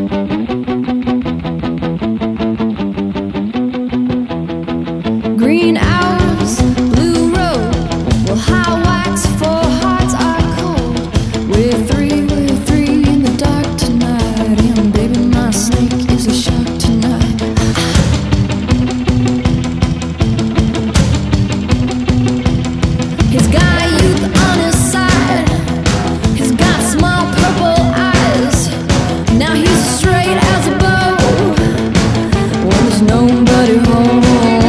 Green hours, blue road. Well, high wax for hearts are cold. We're three in the dark tonight. And baby, my snake is a shark tonight. He's got youth on his side. He's got small purple eyes. Now he's straight as a bow when there's nobody home.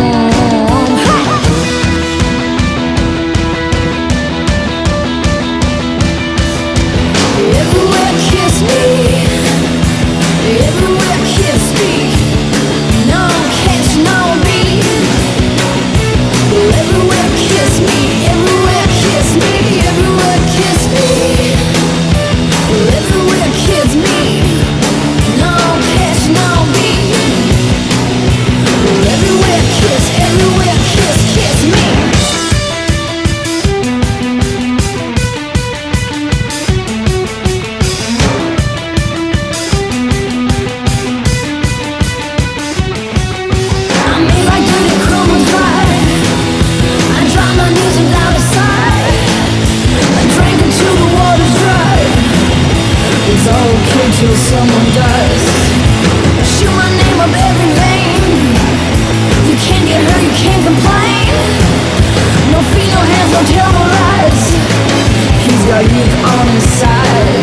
Everywhere kiss me, everywhere kiss me. No catch, no beat. Everywhere kiss me, everywhere kiss me, everywhere kiss me. Everywhere kiss me. No catch, no beat. Everywhere kiss me. It's okay till someone does. Shoot my name up every vein. You can't get hurt, you can't complain. No feet, no hands, no terrible lies. He's got youth on his side.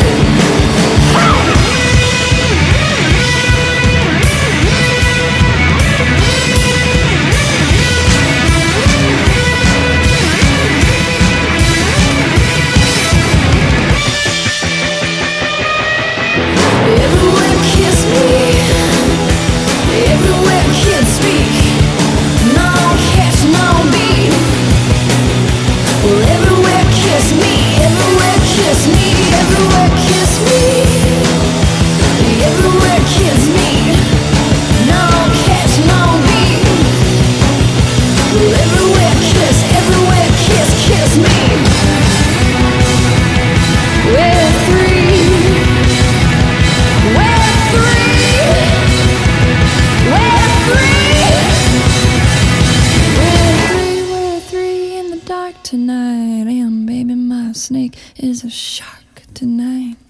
Everywhere kiss me, everywhere kids speak. No catch, no beat. Well, everywhere kiss me, everywhere kiss me, everywhere kiss me. Everywhere kiss me. No catch, no beat. Well, everywhere kiss me. We're three. We're three in the dark tonight. And baby, my snake is a shark tonight.